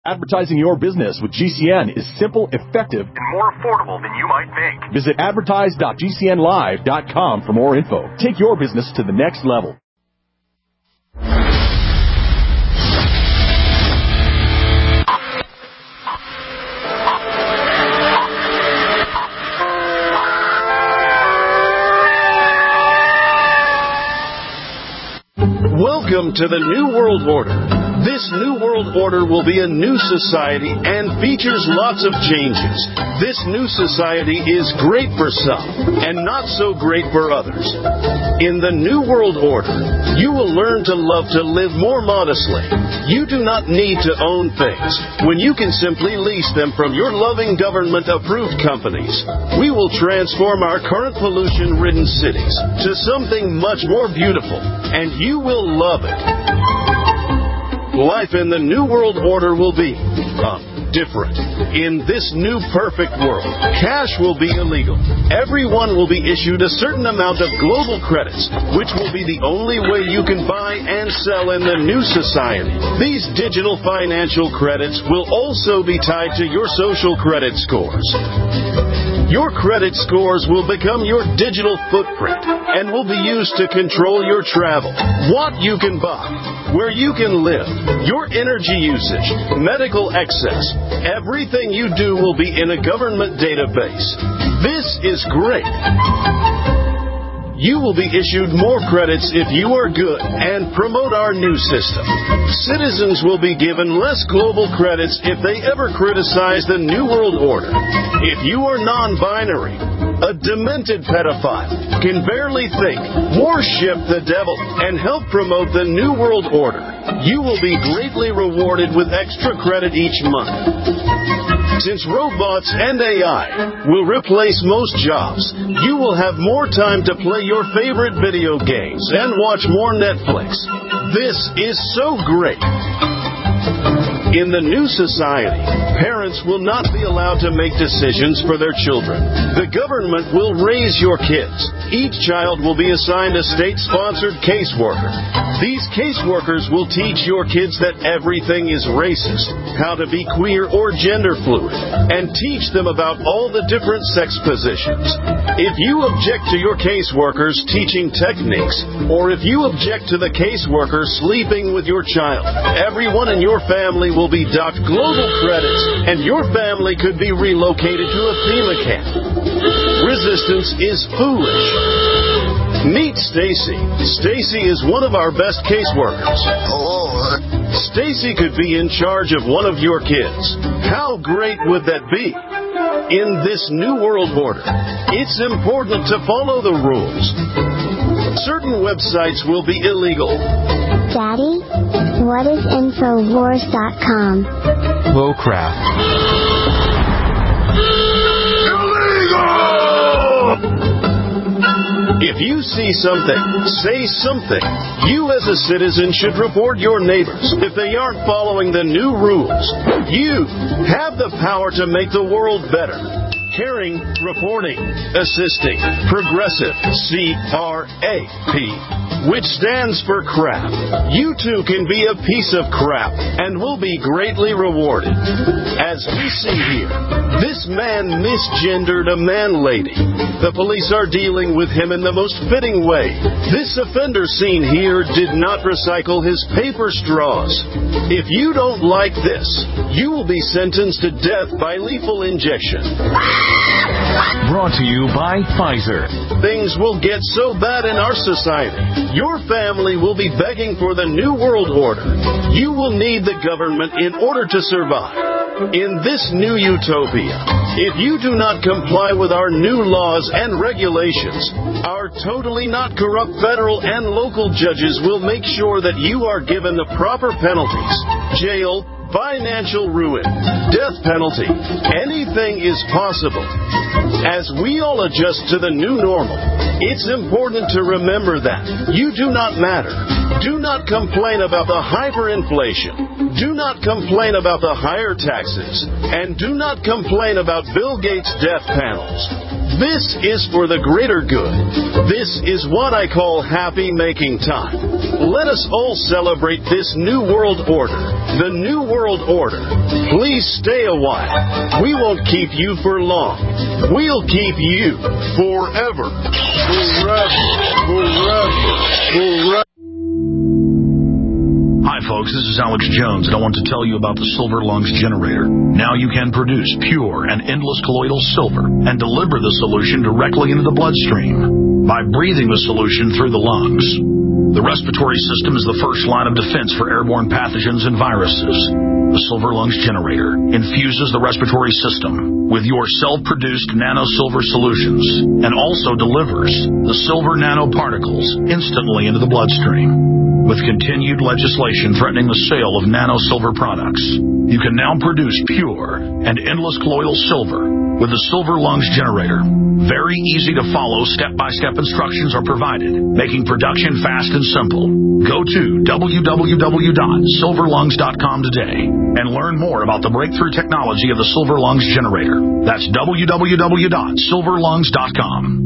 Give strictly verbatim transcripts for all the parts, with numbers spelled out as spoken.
Advertising your business with G C N is simple, effective, and more affordable than you might think. Visit advertise dot g c n live dot com for more info. Take your business to the next level. Welcome to the New World Order. This New World Order will be a new society and features lots of changes. This new society is great for some and not so great for others. In the New World Order, you will learn to love to live more modestly. You do not need to own things when you can simply lease them from your loving government-approved companies. We will transform our current pollution-ridden cities to something much more beautiful, and you will love it. Life in the New World Order will be um, different. In this new perfect world, cash will be illegal. Everyone will be issued a certain amount of global credits, which will be the only way you can buy and sell in the new society. These digital financial credits will also be tied to your social credit scores. Your credit scores will become your digital footprint and will be used to control your travel, what you can buy, where you can live, your energy usage, medical excess. Everything you do will be in a government database. This is great. You will be issued more credits if you are good and promote our new system. Citizens will be given less global credits if they ever criticize the New World Order. If you are non-binary, a demented pedophile, can barely think, worship the devil, and help promote the New World Order, you will be greatly rewarded with extra credit each month. Since robots and A I will replace most jobs, you will have more time to play your favorite video games and watch more Netflix. This is so great. In the new society, parents will not be allowed to make decisions for their children. The government will raise your kids. Each child will be assigned a state-sponsored caseworker. These caseworkers will teach your kids that everything is racist, how to be queer or gender fluid, and teach them about all the different sex positions. If you object to your caseworkers teaching techniques, or if you object to the caseworker sleeping with your child, everyone in your family will be docked global credits, and your family could be relocated to a FEMA camp. Resistance is foolish. Meet Stacy. Stacy is one of our best caseworkers. Hello. Stacy could be in charge of one of your kids. How great would that be? In this New World Order, it's important to follow the rules. Certain websites will be illegal. Daddy, what is Infowars dot com? Low crap. If you see something, say something. You as a citizen should report your neighbors if they aren't following the new rules. You have the power to make the world better. Caring, reporting, assisting, progressive, C R A P, which stands for crap. You too can be a piece of crap and will be greatly rewarded. As we see here, this man misgendered a man lady. The police are dealing with him in the most fitting way. This offender seen here did not recycle his paper straws. If you don't like this, you will be sentenced to death by lethal injection. Brought to you by Pfizer. Things will get so bad in our society, your family will be begging for the New World Order. You will need the government in order to survive. In this new utopia, if you do not comply with our new laws and regulations, our totally not corrupt federal and local judges will make sure that you are given the proper penalties. Jail, financial ruin, death penalty, anything is possible. As we all adjust to the new normal, it's important to remember that you do not matter. Do not complain about the hyperinflation. Do not complain about the higher taxes. And do not complain about Bill Gates' death panels. This is for the greater good. This is what I call happy making time. Let us all celebrate this new world order. The new world order. Please stay a while. We won't keep you for long. We'll keep you forever. Forever. Forever. Forever. Hi folks, this is Alex Jones, and I want to tell you about the Silver Lungs generator. Now you can produce pure and endless colloidal silver and deliver the solution directly into the bloodstream by breathing the solution through the lungs. The respiratory system is the first line of defense for airborne pathogens and viruses. The Silver Lungs generator infuses the respiratory system with your self-produced nano-silver solutions and also delivers the silver nanoparticles instantly into the bloodstream. With continued legislation threatening the sale of nano-silver products, you can now produce pure and endless colloidal silver with the Silver Lungs generator. Very easy to follow, step-by-step instructions are provided, making production fast and simple. Go to w w w dot silver lungs dot com today and learn more about the breakthrough technology of the Silver Lungs generator. That's w w w dot silver lungs dot com.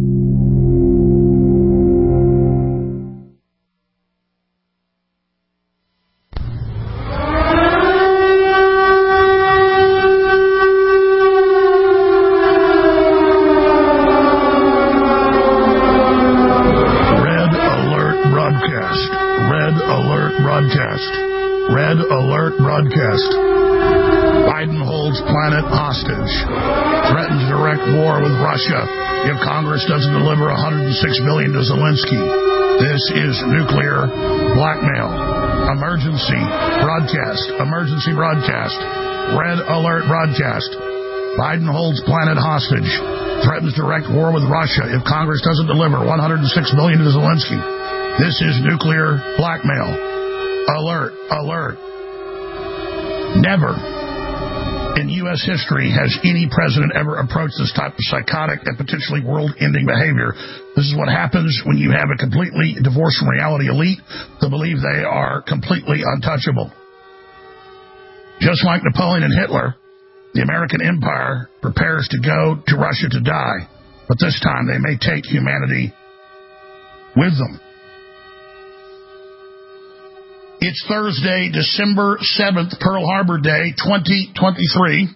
Red Alert Broadcast. Biden holds planet hostage. Threatens direct war with Russia if Congress doesn't deliver one hundred six billion dollars to Zelensky. This is nuclear blackmail. Emergency broadcast. Emergency broadcast. Red Alert Broadcast. Biden holds planet hostage. Threatens direct war with Russia if Congress doesn't deliver one hundred six billion dollars to Zelensky. This is nuclear blackmail. Alert, alert. Never in U S history has any president ever approached this type of psychotic and potentially world-ending behavior. This is what happens when you have a completely divorced from reality elite to believe they are completely untouchable. Just like Napoleon and Hitler, the American empire prepares to go to Russia to die, but this time they may take humanity with them. It's Thursday, December seventh, Pearl Harbor Day, twenty twenty-three.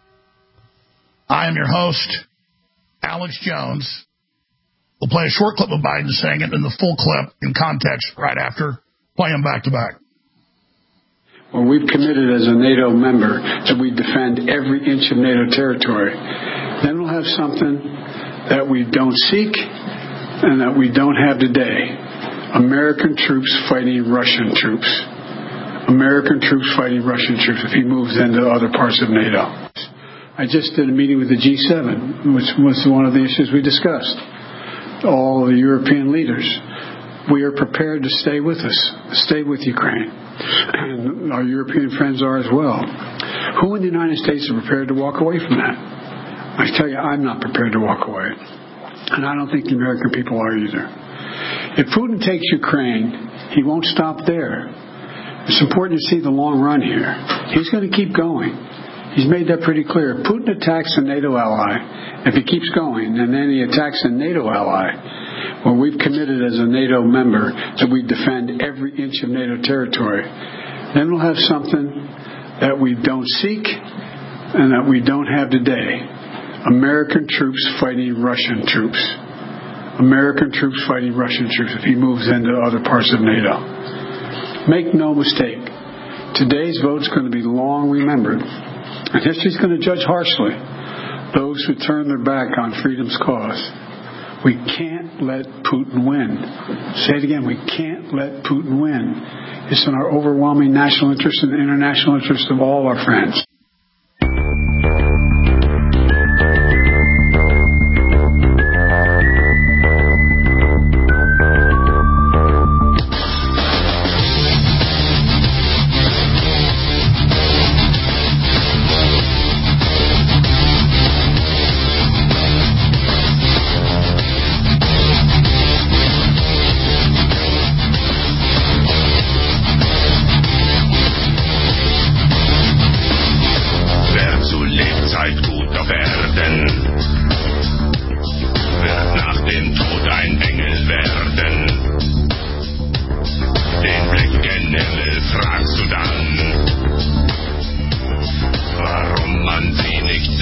I am your host, Alex Jones. We'll play a short clip of Biden saying it and the full clip in context right after. Play them back to back. Well, we've committed as a NATO member that we defend every inch of NATO territory. Then we'll have something that we don't seek and that we don't have today. American troops fighting Russian troops. American troops fighting Russian troops if he moves into other parts of NATO. I just did a meeting with the G seven, which was one of the issues we discussed. All the European leaders. We are prepared to stay with us, stay with Ukraine. And our European friends are as well. Who in the United States are prepared to walk away from that? I tell you, I'm not prepared to walk away. And I don't think the American people are either. If Putin takes Ukraine, he won't stop there. It's important to see the long run here. He's going to keep going. He's made that pretty clear. If Putin attacks a NATO ally, if he keeps going, and then he attacks a NATO ally, well, we've committed as a NATO member that we defend every inch of NATO territory. Then we'll have something that we don't seek and that we don't have today. American troops fighting Russian troops. American troops fighting Russian troops if he moves into other parts of NATO. Make no mistake, today's vote's going to be long remembered. And history's going to judge harshly those who turn their back on freedom's cause. We can't let Putin win. Say it again, we can't let Putin win. It's in our overwhelming national interest and international interest of all our friends.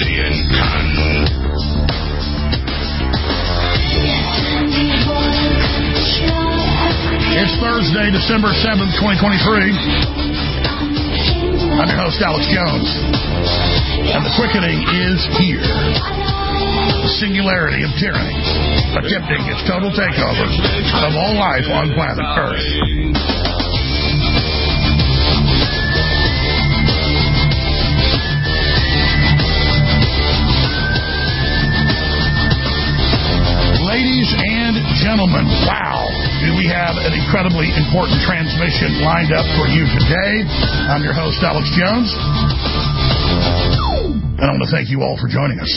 sehen kann. It's Thursday, December seventh, twenty twenty-three. I'm your host, Alex Jones. And the quickening is here. The singularity of tyranny, attempting its total takeover of all life on planet Earth. Ladies and gentlemen, wow, do we have an incredibly important transmission lined up for you today. I'm your host, Alex Jones, and I want to thank you all for joining us.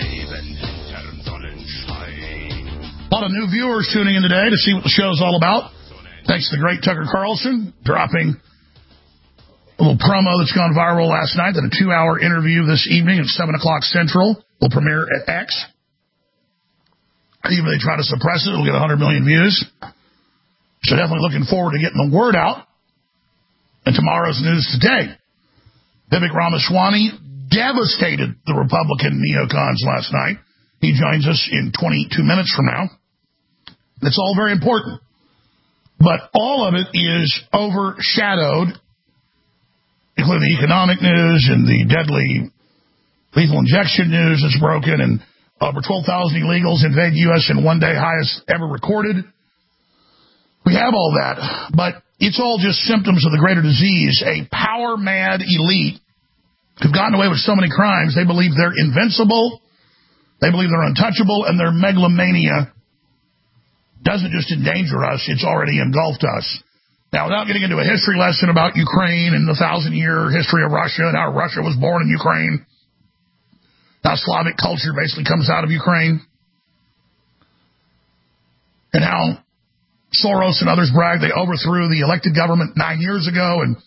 A lot of new viewers tuning in today to see what the show is all about. Thanks to the great Tucker Carlson dropping a little promo that's gone viral last night, that a two-hour interview this evening at seven o'clock Central will premiere at X. Even if they try to suppress it, it'll get one hundred million views. So definitely looking forward to getting the word out. And tomorrow's news today. Vivek Ramaswamy devastated the Republican neocons last night. He joins us in twenty-two minutes from now. It's all very important. But all of it is overshadowed, including the economic news and the deadly lethal injection news that's broken, and over twelve thousand illegals invade U S in one day, highest ever recorded. We have all that, but it's all just symptoms of the greater disease. A power-mad elite who've gotten away with so many crimes, they believe they're invincible, they believe they're untouchable, and their megalomania doesn't just endanger us, it's already engulfed us. Now, without getting into a history lesson about Ukraine and the thousand-year history of Russia and how Russia was born in Ukraine, how Slavic culture basically comes out of Ukraine, and how Soros and others brag they overthrew the elected government nine years ago and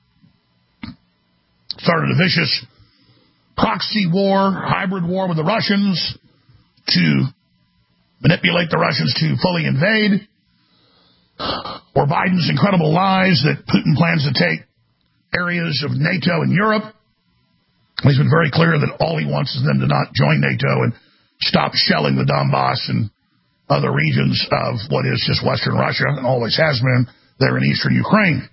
started a vicious proxy war, hybrid war with the Russians to manipulate the Russians to fully invade, or Biden's incredible lies that Putin plans to take areas of NATO and Europe. He's been very clear that all he wants is them to not join NATO and stop shelling the Donbass and other regions of what is just Western Russia, and always has been there in eastern Ukraine.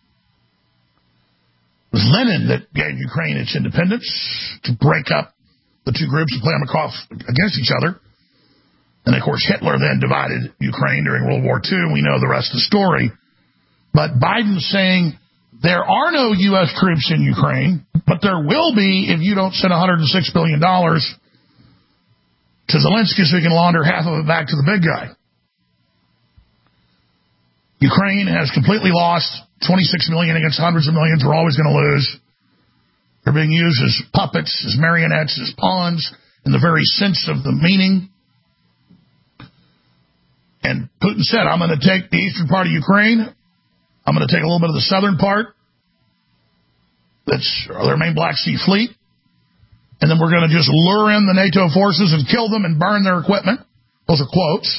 It was Lenin that gave Ukraine its independence to break up the two groups and play them across against each other. And, of course, Hitler then divided Ukraine during World War Two. We know the rest of the story. But Biden's saying there are no U S troops in Ukraine, but there will be if you don't send one hundred six billion dollars to Zelensky so he can launder half of it back to the big guy. Ukraine has completely lost twenty-six million dollars against hundreds of millions. We're always going to lose. They're being used as puppets, as marionettes, as pawns, in the very sense of the meaning. And Putin said, I'm going to take the eastern part of Ukraine. I'm going to take a little bit of the southern part. That's their main Black Sea Fleet. And then we're going to just lure in the NATO forces and kill them and burn their equipment. Those are quotes.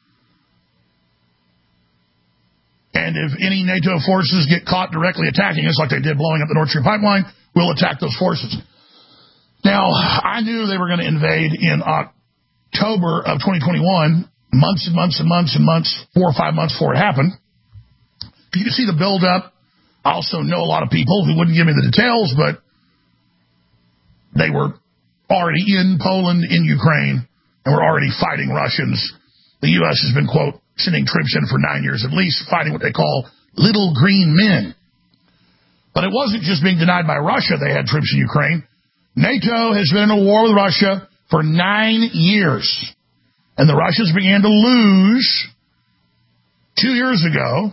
And if any NATO forces get caught directly attacking us, like they did blowing up the Nord Stream pipeline, we'll attack those forces. Now, I knew they were going to invade in October of twenty twenty-one, months and months and months and months, four or five months before it happened. You can see the buildup. I also know a lot of people who wouldn't give me the details, but they were already in Poland, in Ukraine, and were already fighting Russians. The U S has been, quote, sending troops in for nine years at least, fighting what they call little green men. But it wasn't just being denied by Russia they had troops in Ukraine. NATO has been in a war with Russia for nine years. And the Russians began to lose two years ago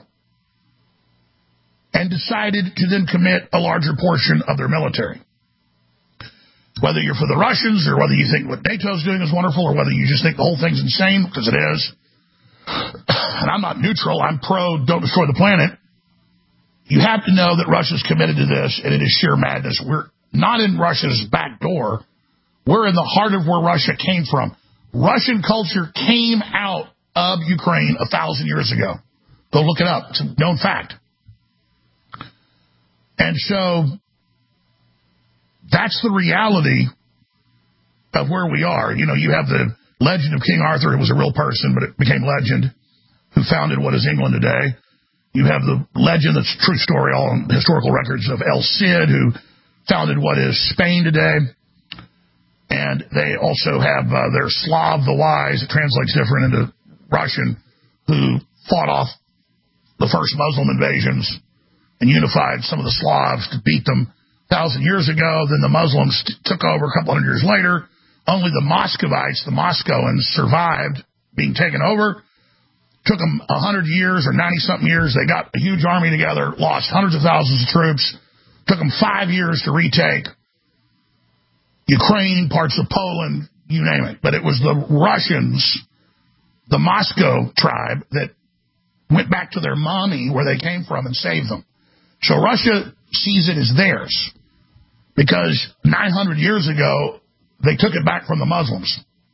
and decided to then commit a larger portion of their military. Whether you're for the Russians or whether you think what NATO's doing is wonderful or whether you just think the whole thing's insane, because it is. And I'm not neutral. I'm pro don't destroy the planet. You have to know that Russia's committed to this, and it is sheer madness. We're not in Russia's back door. We're in the heart of where Russia came from. Russian culture came out of Ukraine a thousand years ago. Go look it up. It's a known fact. And so that's the reality of where we are. You know, you have the legend of King Arthur, who was a real person, but it became legend, who founded what is England today. You have the legend, that's a true story, all on historical records, of El Cid, who founded what is Spain today. And they also have uh, their Slav the Wise, it translates different into Russian, who fought off the first Muslim invasions and unified some of the Slavs to beat them a thousand years ago. Then the Muslims t- took over a couple hundred years later. Only the Muscovites, the Moscowans, survived being taken over. Took them a hundred years or ninety-something years. They got a huge army together, lost hundreds of thousands of troops. Took them five years to retake Ukraine, parts of Poland, you name it. But it was the Russians, the Moscow tribe, that went back to their mommy where they came from and saved them. So Russia sees it as theirs because nine hundred years ago, they took it back from the Muslims.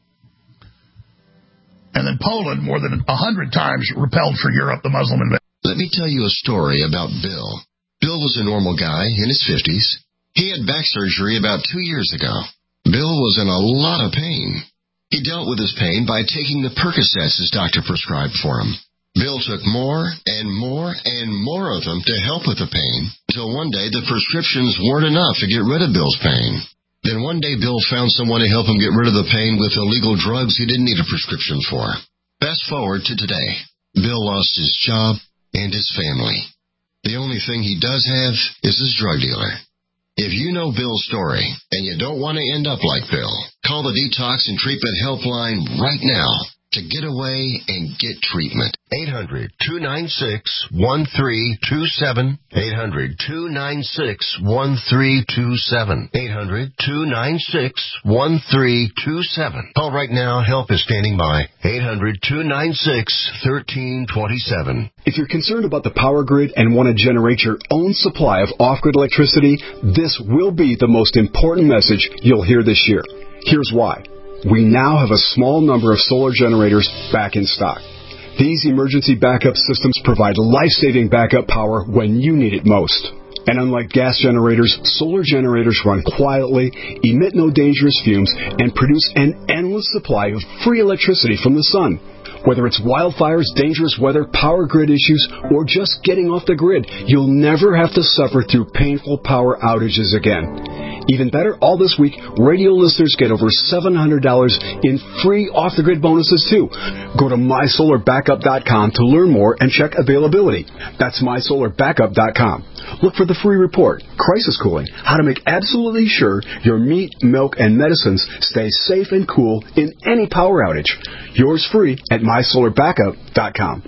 And then Poland, more than one hundred times, repelled for Europe the Muslim invasion. Let me tell you a story about Bill. Bill was a normal guy in his fifties. He had back surgery about two years ago. Bill was in a lot of pain. He dealt with his pain by taking the Percocets his doctor prescribed for him. Bill took more and more and more of them to help with the pain, until one day the prescriptions weren't enough to get rid of Bill's pain. Then one day Bill found someone to help him get rid of the pain with illegal drugs he didn't need a prescription for. Fast forward to today. Bill lost his job and his family. The only thing he does have is his drug dealer. If you know Bill's story and you don't want to end up like Bill, call the Detox and Treatment Helpline right now to get away and get treatment. eight hundred, two nine six, one three two seven. eight hundred, two nine six, one three two seven. eight hundred, two nine six, one three two seven. Call right now. Help is standing by. eight hundred, two nine six, one three two seven. If you're concerned about the power grid and want to generate your own supply of off-grid electricity, this will be the most important message you'll hear this year. Here's why. We now have a small number of solar generators back in stock. These emergency backup systems provide life-saving backup power when you need it most. And unlike gas generators, solar generators run quietly, emit no dangerous fumes, and produce an endless supply of free electricity from the sun. Whether it's wildfires, dangerous weather, power grid issues, or just getting off the grid, you'll never have to suffer through painful power outages again. Even better, all this week, radio listeners get over seven hundred dollars in free off-the-grid bonuses, too. Go to my solar backup dot com to learn more and check availability. That's my solar backup dot com. Look for the free report, Crisis Cooling, how to make absolutely sure your meat, milk, and medicines stay safe and cool in any power outage. Yours free at my solar backup dot com.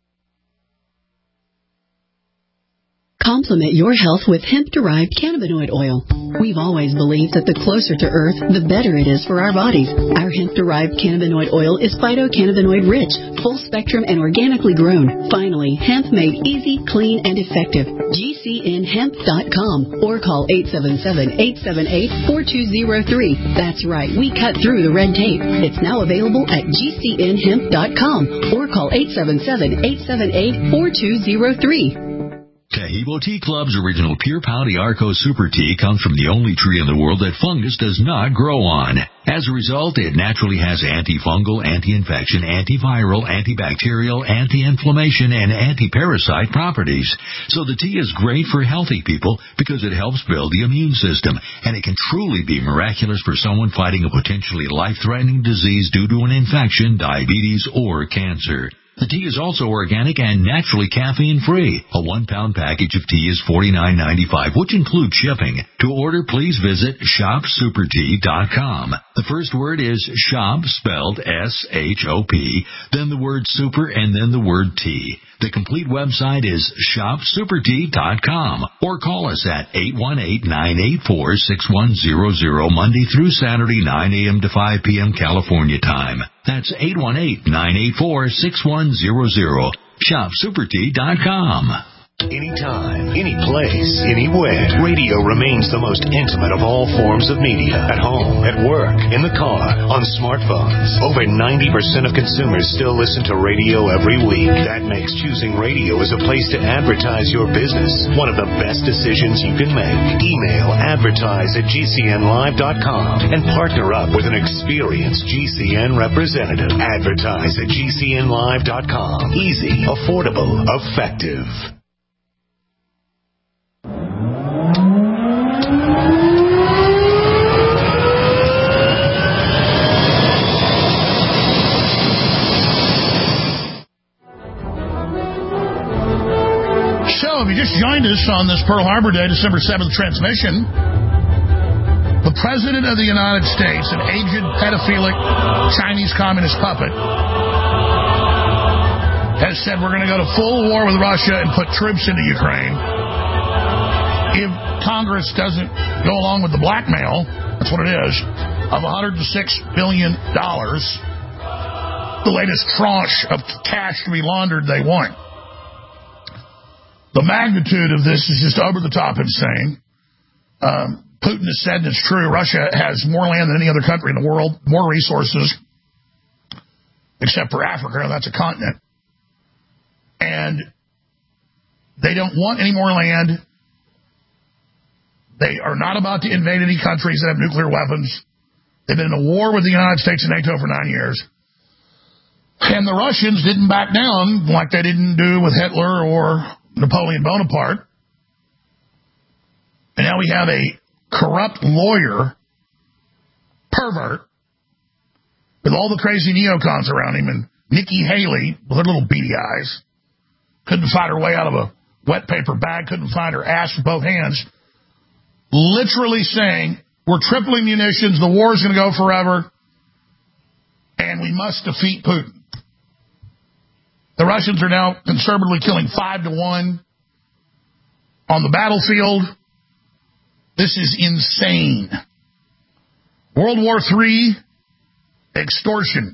Complement your health with hemp-derived cannabinoid oil. We've always believed that the closer to Earth, the better it is for our bodies. Our hemp-derived cannabinoid oil is phytocannabinoid-rich, full-spectrum, and organically grown. Finally, hemp made easy, clean, and effective. G C N hemp dot com or call eight seven seven, eight seven eight, four two zero three. That's right, we cut through the red tape. It's now available at G C N hemp dot com or call eight seven seven, eight seven eight, four two zero three. Tahibo Tea Club's original Pure Pau D'Arco Super Tea comes from the only tree in the world that fungus does not grow on. As a result, it naturally has antifungal, anti-infection, antiviral, antibacterial, anti-inflammation, and anti-parasite properties. So the tea is great for healthy people because it helps build the immune system, and it can truly be miraculous for someone fighting a potentially life-threatening disease due to an infection, diabetes, or cancer. The tea is also organic and naturally caffeine-free. A one-pound package of tea is forty-nine ninety-five, which includes shipping. To order, please visit shop super tea dot com. The first word is shop, spelled S H O P, then the word super, and then the word tea. The complete website is shop super tea dot com or call us at eight one eight, nine eight four, six one zero zero Monday through Saturday, nine a.m. to five p.m. California time. That's eight one eight, nine eight four, six one zero zero. shop super tea dot com. Anytime, any place, anywhere. Radio remains the most intimate of all forms of media. At home, at work, in the car, on smartphones. Over ninety percent of consumers still listen to radio every week. That makes choosing radio as a place to advertise your business one of the best decisions you can make. Email advertise at G C N live dot com and partner up with an experienced G C N representative. Advertise at G C N live dot com. Easy, affordable, effective. So, if you just joined us on this Pearl Harbor Day, December seventh transmission, the President of the United States, an aged, pedophilic Chinese communist puppet, has said we're going to go to full war with Russia and put troops into Ukraine if Congress doesn't go along with the blackmail, that's what it is, of one hundred six billion dollars, the latest tranche of cash to be laundered they want. The magnitude of this is just over the top insane. Um, Putin has said, and it's true, Russia has more land than any other country in the world, more resources, except for Africa, and that's a continent. And they don't want any more land. They are not about to invade any countries that have nuclear weapons. They've been in a war with the United States and NATO for nine years. And the Russians didn't back down like they didn't do with Hitler or Napoleon Bonaparte. And now we have a corrupt lawyer, pervert, with all the crazy neocons around him, and Nikki Haley with her little beady eyes. Couldn't find her way out of a wet paper bag, couldn't find her ass with both hands. Literally saying, we're tripling munitions, the war is going to go forever, and we must defeat Putin. The Russians are now conservatively killing five to one on the battlefield. This is insane. World War Three, extortion.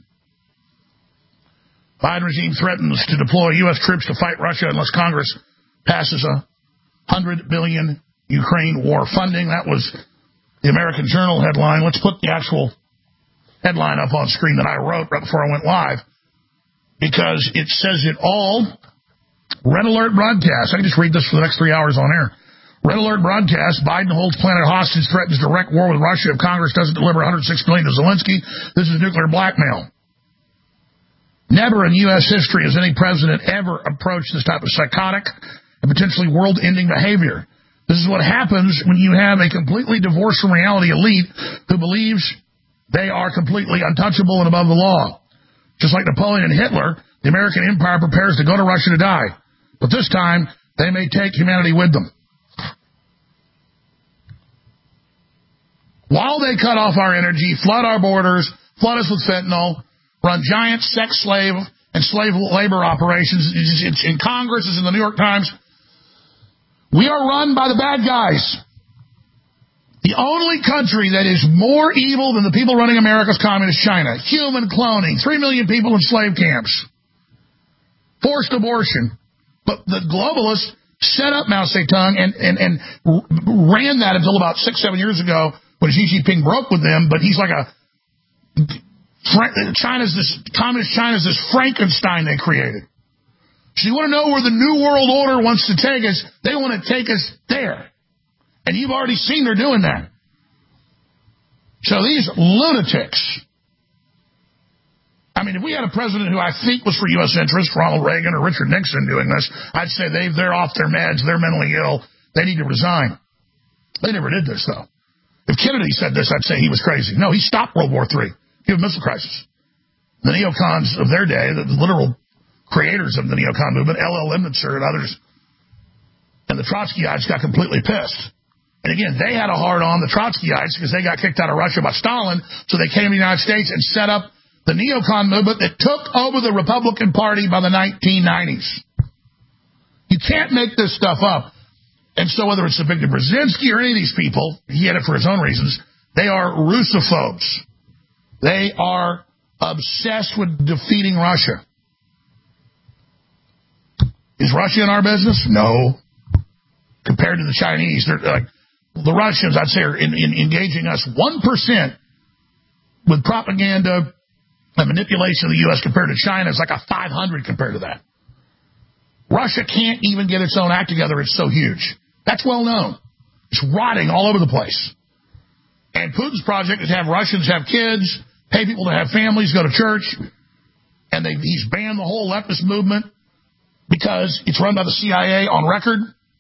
Biden regime threatens to deploy U S troops to fight Russia unless Congress passes a one hundred billion dollars Ukraine war funding. That was the American Journal headline. Let's put the actual headline up on screen that I wrote right before I went live, because it says it all. Red Alert broadcast. I can just read this for the next three hours on air. Red Alert broadcast. Biden holds planet hostage, threatens direct war with Russia if Congress doesn't deliver one hundred six billion dollars to Zelensky. This is nuclear blackmail. Never in U S history has any president ever approached this type of psychotic and potentially world-ending behavior. This is what happens when you have a completely divorced from reality elite who believes they are completely untouchable and above the law. Just like Napoleon and Hitler, the American empire prepares to go to Russia to die. But this time, they may take humanity with them. While they cut off our energy, flood our borders, flood us with fentanyl, run giant sex slave and slave labor operations, it's in Congress, it's in the New York Times. We are run by the bad guys. The only country that is more evil than the people running America's communist China. Human cloning, three million people in slave camps, forced abortion. But the globalists set up Mao Zedong and, and, and ran that until about six, seven years ago when Xi Jinping broke with them. But he's like a, China's this, communist China's this Frankenstein they created. So you want to know where the New World Order wants to take us? They want to take us there. And you've already seen they're doing that. So these lunatics. I mean, if we had a president who I think was for U S interests, Ronald Reagan or Richard Nixon doing this, I'd say they, they're off their meds, they're mentally ill, they need to resign. They never did this, though. If Kennedy said this, I'd say he was crazy. No, he stopped World War Three. He had a missile crisis. The neocons of their day, the literal creators of the neocon movement, L L Lemnitzer and others, and the Trotskyites got completely pissed. And again, they had a hard on the Trotskyites because they got kicked out of Russia by Stalin, so they came to the United States and set up the neocon movement that took over the Republican Party by the nineteen nineties. You can't make this stuff up. And so whether it's Victor Brzezinski or any of these people, he had it for his own reasons, they are Russophobes. They are obsessed with defeating Russia. Is Russia in our business? No. Compared to the Chinese, they're like, the Russians, I'd say, are in, in engaging us one percent with propaganda and manipulation of the U S compared to China. It's like a five hundred compared to that. Russia can't even get its own act together. It's so huge. That's well known. It's rotting all over the place. And Putin's project is to have Russians have kids, pay people to have families, go to church, and they, he's banned the whole leftist movement because it's run by the C I A on record.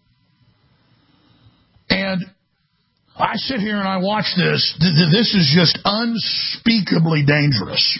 And I sit here and I watch this. This is just unspeakably dangerous.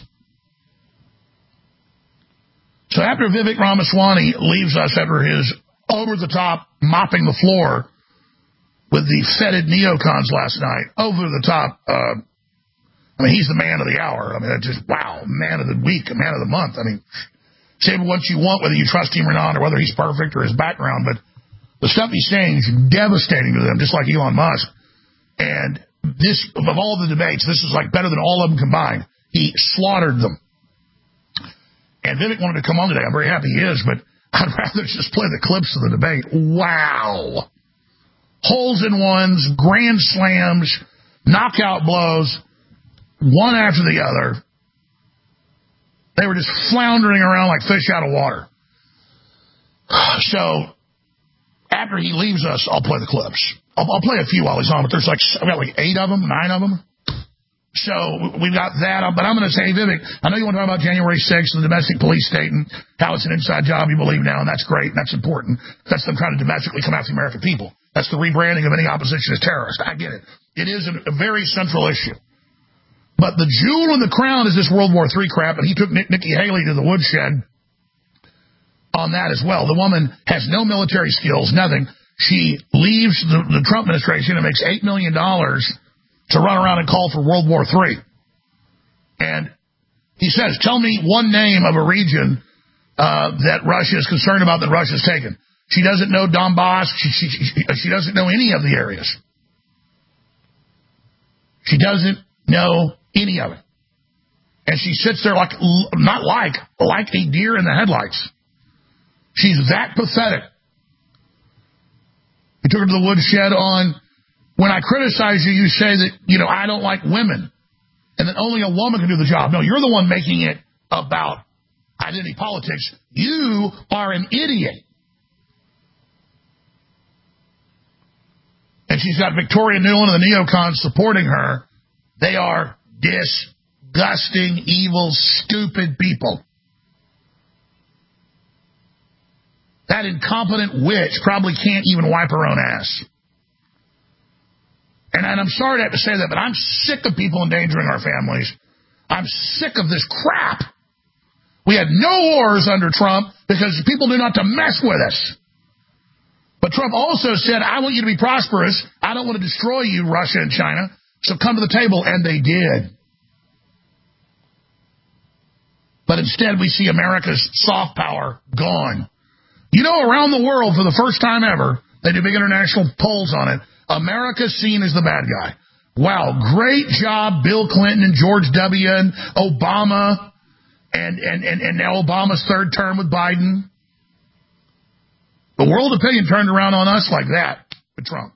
So after Vivek Ramaswamy leaves us after his over-the-top mopping the floor with the fetid neocons last night, over-the-top, uh, I mean, he's the man of the hour. I mean, that's just, wow, man of the week, man of the month. I mean, say what you want, whether you trust him or not, or whether he's perfect or his background, but the stuff he's saying is devastating to them, just like Elon Musk. And this, of all the debates, this is like better than all of them combined. He slaughtered them. And Vivek wanted to come on today. I'm very happy he is, but I'd rather just play the clips of the debate. Wow. Holes in ones, grand slams, knockout blows, one after the other. They were just floundering around like fish out of water. So, after he leaves us, I'll play the clips. I'll, I'll play a few while he's on, but there's like, I've got like eight of them, nine of them. So we've got that, but I'm going to say, Vivek, I know you want to talk about January sixth and the domestic police state and how it's an inside job you believe now, and that's great, and that's important. That's them trying to domestically come after the American people. That's the rebranding of any opposition as terrorist. I get it. It is a, a very central issue. But the jewel in the crown is this World War Three crap, and he took Nick, Nikki Haley to the woodshed on that as well. The woman has no military skills, nothing. She leaves the, the Trump administration and makes eight million dollars to run around and call for World War Three. And he says, tell me one name of a region uh, that Russia is concerned about that Russia's taken. She doesn't know Donbass. She, she, she, she doesn't know any of the areas. She doesn't know any of it. And she sits there like, not like, like a deer in the headlights. She's that pathetic. He took her to the woodshed on, when I criticize you, you say that, you know, I don't like women and that only a woman can do the job. No, you're the one making it about identity politics. You are an idiot. And she's got Victoria Nuland and the neocons supporting her. They are disgusting, evil, stupid people. That incompetent witch probably can't even wipe her own ass. And, and I'm sorry to have to say that, but I'm sick of people endangering our families. I'm sick of this crap. We had no wars under Trump because people knew not to mess with us. But Trump also said, I want you to be prosperous. I don't want to destroy you, Russia and China. So come to the table. And they did. But instead, we see America's soft power gone. You know, around the world, for the first time ever, they do big international polls on it, America's seen as the bad guy. Wow, great job, Bill Clinton and George W. and Obama, and, and, and, and now Obama's third term with Biden. The world opinion turned around on us like that with Trump.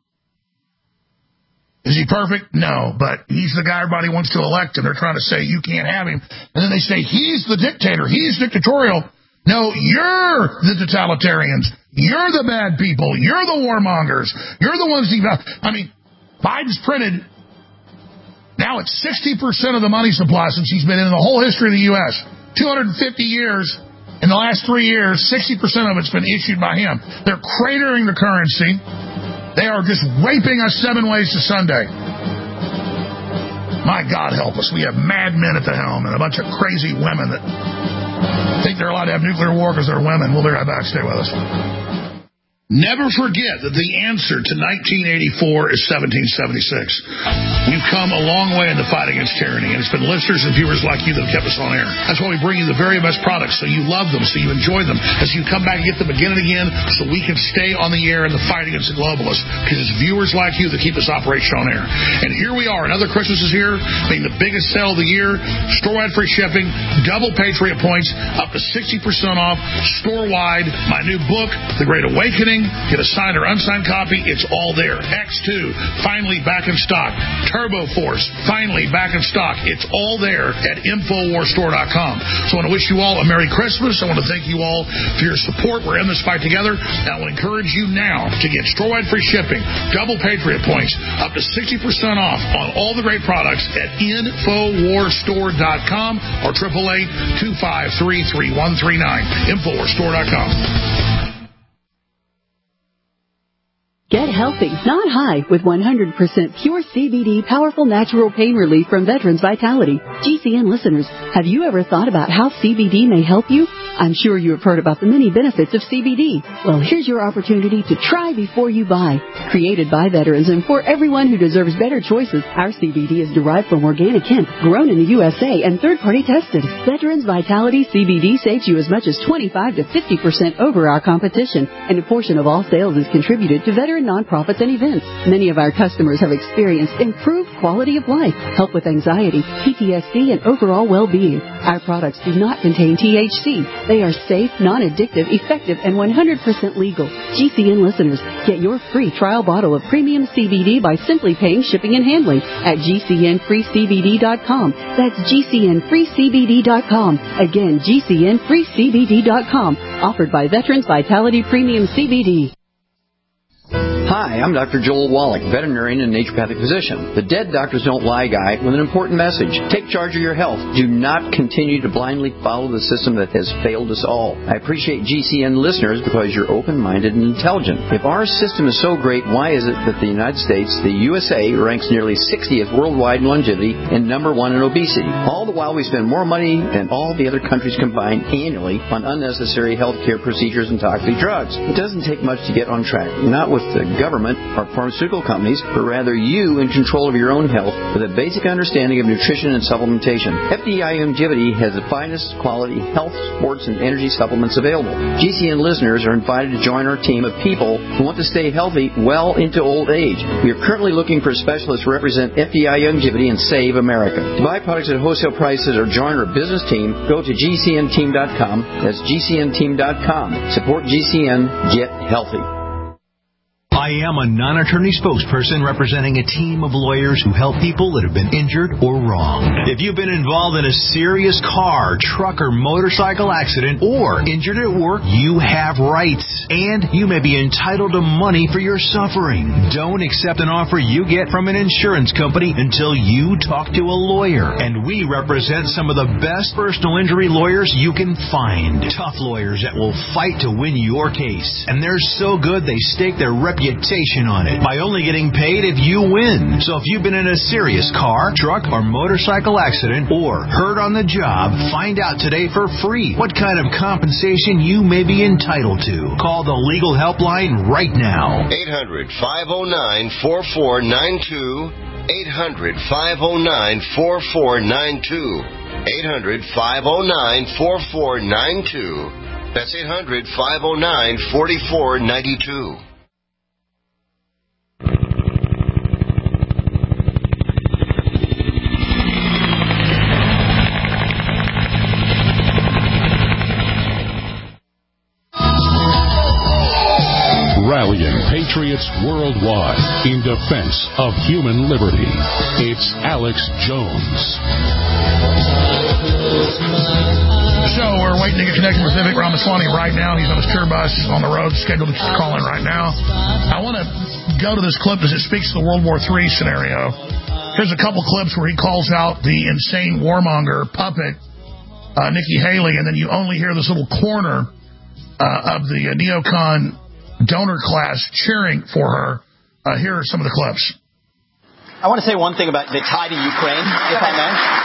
Is he perfect? No, but he's the guy everybody wants to elect, and they're trying to say you can't have him. And then they say he's the dictator, he's dictatorial. No, you're the totalitarians. You're the bad people. You're the warmongers. You're the ones who... I mean, Biden's printed... Now it's sixty percent of the money supply since he's been in the whole history of the U S two hundred fifty years. In the last three years, sixty percent of it's been issued by him. They're cratering the currency. They are just raping us seven ways to Sunday. My God help us. We have madmen at the helm and a bunch of crazy women that... think they're allowed to have nuclear war because they're women. We'll be right back. Stay with us. Never forget that the answer to nineteen eighty-four is seventeen seventy-six. We've come a long way in the fight against tyranny, and it's been listeners and viewers like you that have kept us on air. That's why we bring you the very best products, so you love them, so you enjoy them, as you come back and get them again and again, so we can stay on the air in the fight against the globalists, because it's viewers like you that keep this operation on air. And here we are, another Christmas is here, being the biggest sale of the year, store-wide free shipping, double Patriot points, up to sixty percent off, store-wide, my new book, The Great Awakening. Get a signed or unsigned copy. It's all there. X two, finally back in stock. Turbo Force, finally back in stock. It's all there at Infowars Store dot com. So I want to wish you all a Merry Christmas. I want to thank you all for your support. We're in this fight together. And I will encourage you now to get store-wide free shipping, double Patriot points, up to sixty percent off on all the great products at Infowars Store dot com or eight eight eight, two five three, three one three nine. Infowars Store dot com. Get healthy, not high, with one hundred percent pure C B D powerful natural pain relief from Veterans Vitality. G C N listeners, have you ever thought about how C B D may help you? I'm sure you have heard about the many benefits of C B D. Well, here's your opportunity to try before you buy. Created by veterans and for everyone who deserves better choices, our C B D is derived from organic hemp, grown in the U S A and third-party tested. Veterans Vitality C B D saves you as much as twenty-five to fifty percent over our competition, and a portion of all sales is contributed to veteran nonprofits and events. Many of our customers have experienced improved quality of life, help with anxiety, P T S D, and overall well-being. Our products do not contain T H C. They are safe, non-addictive, effective, and one hundred percent legal. G C N listeners, get your free trial bottle of premium C B D by simply paying shipping and handling at G C N free C B D dot com. That's G C N free C B D dot com. Again, G C N free C B D dot com. Offered by Veterans Vitality Premium C B D. Hi, I'm Doctor Joel Wallach, veterinarian and naturopathic physician. The Dead Doctors Don't Lie guy with an important message. Take charge of your health. Do not continue to blindly follow the system that has failed us all. I appreciate G C N listeners because you're open-minded and intelligent. If our system is so great, why is it that the United States, the U S A, ranks nearly sixtieth worldwide in longevity and number one in obesity? All the while we spend more money than all the other countries combined annually on unnecessary health care procedures and toxic drugs. It doesn't take much to get on track. Not with the government or pharmaceutical companies, but rather you in control of your own health with a basic understanding of nutrition and supplementation. F D I Longevity has the finest quality health, sports, and energy supplements available. G C N listeners are invited to join our team of people who want to stay healthy well into old age. We are currently looking for specialists to represent F D I Longevity and Save America. To buy products at wholesale prices or join our business team, go to G C N team dot com. That's G C N team dot com. Support G C N. Get healthy. I am a non-attorney spokesperson representing a team of lawyers who help people that have been injured or wronged. If you've been involved in a serious car, truck, or motorcycle accident or injured at work, you have rights, and you may be entitled to money for your suffering. Don't accept an offer you get from an insurance company until you talk to a lawyer, and we represent some of the best personal injury lawyers you can find. Tough lawyers that will fight to win your case, and they're so good they stake their reputation on it by only getting paid if you win. So if you've been in a serious car, truck, or motorcycle accident or hurt on the job, find out today for free what kind of compensation you may be entitled to. Call the legal helpline right now. eight hundred, five oh nine, four four nine two. eight hundred, five oh nine, four four nine two. eight hundred, five oh nine, four four nine two. That's eight hundred, five oh nine, four four nine two. Rallying patriots worldwide in defense of human liberty. It's Alex Jones. So we're waiting to get connected with Vivek Ramaswamy right now. He's on his tour bus on the road, scheduled to call in right now. I want to go to this clip because it speaks to the World War Three scenario. Here's a couple clips where he calls out the insane warmonger puppet, uh, Nikki Haley, and then you only hear this little corner uh, of the uh, neocon donor class cheering for her. Uh, here are some of the clips. I want to say one thing about the tie to Ukraine, if I may.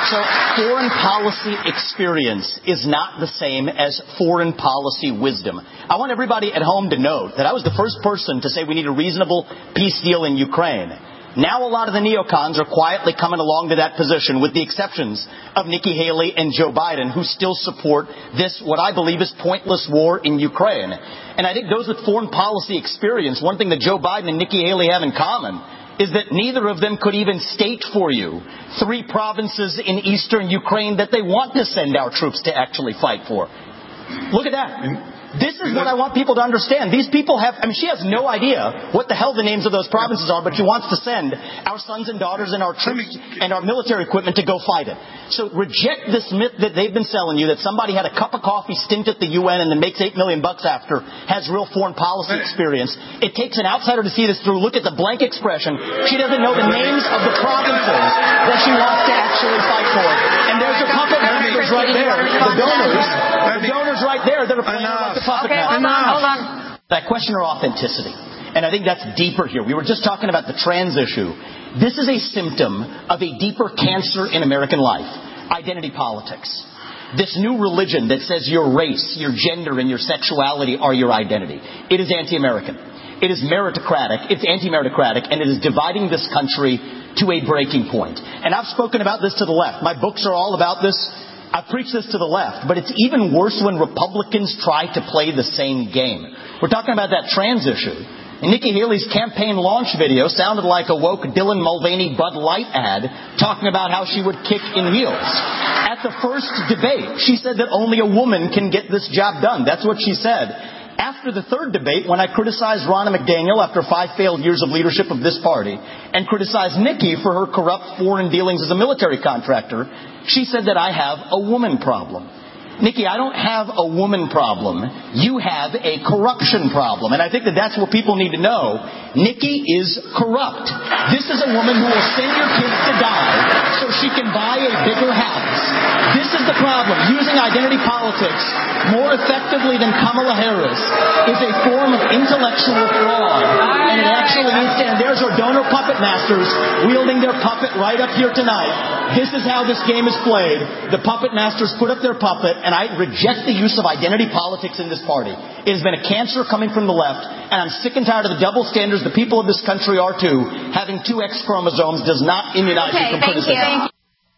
So foreign policy experience is not the same as foreign policy wisdom. I want everybody at home to know that I was the first person to say we need a reasonable peace deal in Ukraine. Now a lot of the neocons are quietly coming along to that position, with the exceptions of Nikki Haley and Joe Biden, who still support this, what I believe is pointless war in Ukraine. And I think those with foreign policy experience, one thing that Joe Biden and Nikki Haley have in common is that neither of them could even state for you three provinces in eastern Ukraine that they want to send our troops to actually fight for. Look at that. This is what I want people to understand. These people have, I mean, she has no idea what the hell the names of those provinces are, but she wants to send our sons and daughters and our troops and our military equipment to go fight it. So reject this myth that they've been selling you, that somebody had a cup of coffee stint at the U N and then makes eight million bucks after, has real foreign policy experience. It takes an outsider to see this through. Look at the blank expression. She doesn't know the names of the provinces that she wants to actually fight for. And there's her puppet masters right there. The donors, the donors right there that are playing like the puppet Okay, hold on, hold on. That question of authenticity. And I think that's deeper here. We were just talking about the trans issue. This is a symptom of a deeper cancer in American life. Identity politics. This new religion that says your race, your gender, and your sexuality are your identity. It is anti-American. It is meritocratic. It's anti-meritocratic. And it is dividing this country to a breaking point. And I've spoken about this to the left. My books are all about this. I preach this to the left, but it's even worse when Republicans try to play the same game. We're talking about that trans issue. And Nikki Haley's campaign launch video sounded like a woke Dylan Mulvaney Bud Light ad talking about how she would kick in heels. At the first debate, she said that only a woman can get this job done. That's what she said. After the third debate, when I criticized Ronna McDaniel after five failed years of leadership of this party, and criticized Nikki for her corrupt foreign dealings as a military contractor, she said that I have a woman problem. Nikki, I don't have a woman problem. You have a corruption problem. And I think that that's what people need to know. Nikki is corrupt. This is a woman who will send your kids to die so she can buy a bigger house. This is the problem. Using identity politics more effectively than Kamala Harris is a form of intellectual fraud. And it actually needs to, and there's our donor puppet masters wielding their puppet right up here tonight. This is how this game is played. The puppet masters put up their puppet, and I reject the use of identity politics in this party. It has been a cancer coming from the left, and I'm sick and tired of the double standards the people of this country are too. Having two X chromosomes does not immunize okay, you from criticism.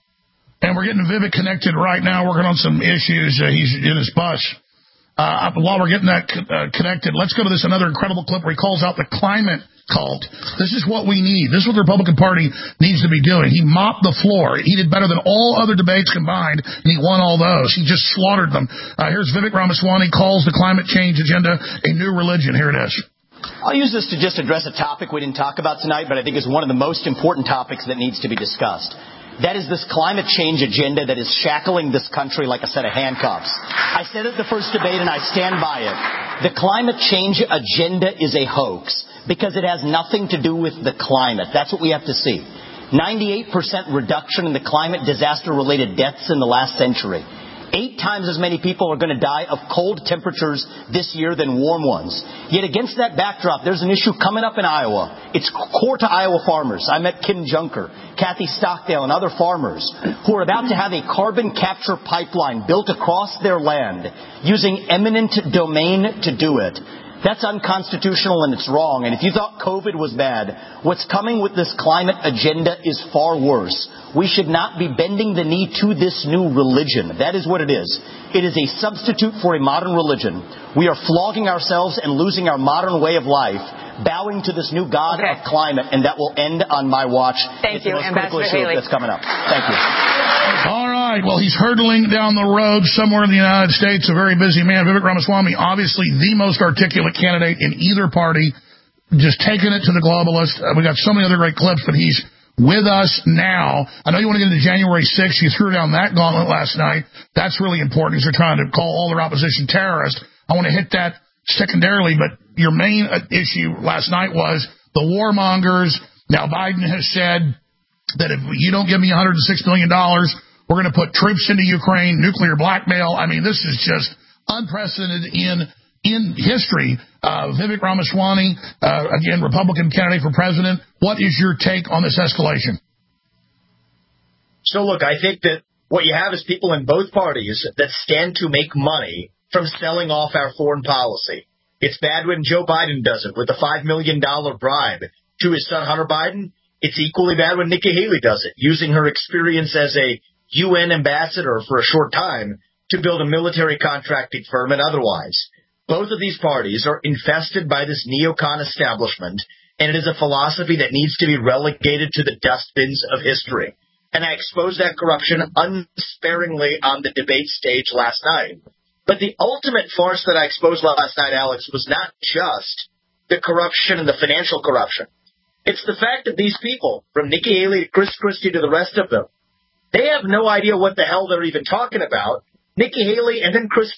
And we're getting Vivek connected right now, working on some issues. Uh, he's in his bus. Uh, while we're getting that uh, connected, let's go to this another incredible clip where he calls out the climate cult. This is what we need. This is what the Republican Party needs to be doing. He mopped the floor. He did better than all other debates combined, and he won all those. He just slaughtered them. Uh, here's Vivek Ramaswamy calls the climate change agenda a new religion. Here it is. I'll use this to just address a topic we didn't talk about tonight, but I think is one of the most important topics that needs to be discussed. That is this climate change agenda that is shackling this country like a set of handcuffs. I said it at the first debate, and I stand by it. The climate change agenda is a hoax because it has nothing to do with the climate. That's what we have to see. ninety-eight percent reduction in the climate disaster-related deaths in the last century. Eight times as many people are going to die of cold temperatures this year than warm ones. Yet against that backdrop, there's an issue coming up in Iowa. It's core to Iowa farmers. I met Kim Junker, Kathy Stockdale, and other farmers who are about to have a carbon capture pipeline built across their land using eminent domain to do it. That's unconstitutional and it's wrong. And if you thought COVID was bad, what's coming with this climate agenda is far worse. We should not be bending the knee to this new religion. That is what it is. It is a substitute for a modern religion. We are flogging ourselves and losing our modern way of life, bowing to this new god okay. of climate, and that will end on my watch. Thank it's you, the most Ambassador critical issue Haley. that's coming up. Thank you. All right. Well, he's hurtling down the road somewhere in the United States, a very busy man. Vivek Ramaswamy, obviously the most articulate candidate in either party, just taking it to the globalist. Uh, we got so many other great clips, but he's with us now. I know you want to get into January sixth. You threw down that gauntlet last night. That's really important because you're trying to call all their opposition terrorists. I want to hit that secondarily, but your main issue last night was the warmongers. Now, Biden has said that if you don't give me one hundred six billion dollars, we're going to put troops into Ukraine, nuclear blackmail. I mean, this is just unprecedented in in history. Uh, Vivek Ramaswamy, uh, again, Republican candidate for president. What is your take on this escalation? So, look, I think that what you have is people in both parties that stand to make money from selling off our foreign policy. It's bad when Joe Biden does it with a five million dollars bribe to his son, Hunter Biden. It's equally bad when Nikki Haley does it, using her experience as a U N ambassador for a short time to build a military contracting firm and otherwise. Both of these parties are infested by this neocon establishment, and it is a philosophy that needs to be relegated to the dustbins of history. And I exposed that corruption unsparingly on the debate stage last night. But the ultimate farce that I exposed last night, Alex, was not just the corruption and the financial corruption. It's the fact that these people, from Nikki Haley to Chris Christie to the rest of them, they have no idea what the hell they're even talking about. Nikki Haley and then Chris